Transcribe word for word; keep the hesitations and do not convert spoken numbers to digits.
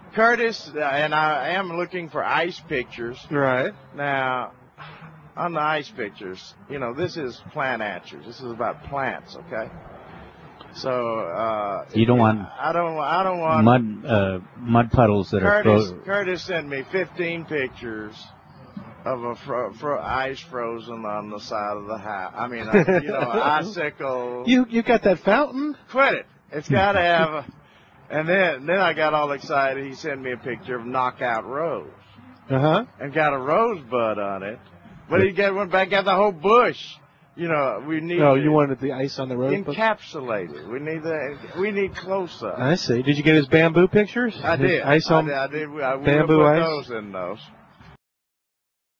Curtis, uh, and I am looking for ice pictures. Right. Now, on the ice pictures, you know, this is plant answers. This is about plants, okay? So uh, you don't want. I don't. I don't want mud uh, mud puddles that Curtis, are frozen. Curtis sent me fifteen pictures of a fro- fro- ice frozen on the side of the house. I mean, uh, you know, icicle. You you got that fountain? Quit it. It's got to have. A, and then then I got all excited. He sent me a picture of knockout rose. Uh huh. And got a rosebud on it, but he got went back got the whole bush. You know, we need. Oh, you wanted the ice on the rose? Encapsulated. We need the. We need close up. I see. Did you get his bamboo pictures? I his did. Ice on I did. I did. We, we bamboo put ice? those in those.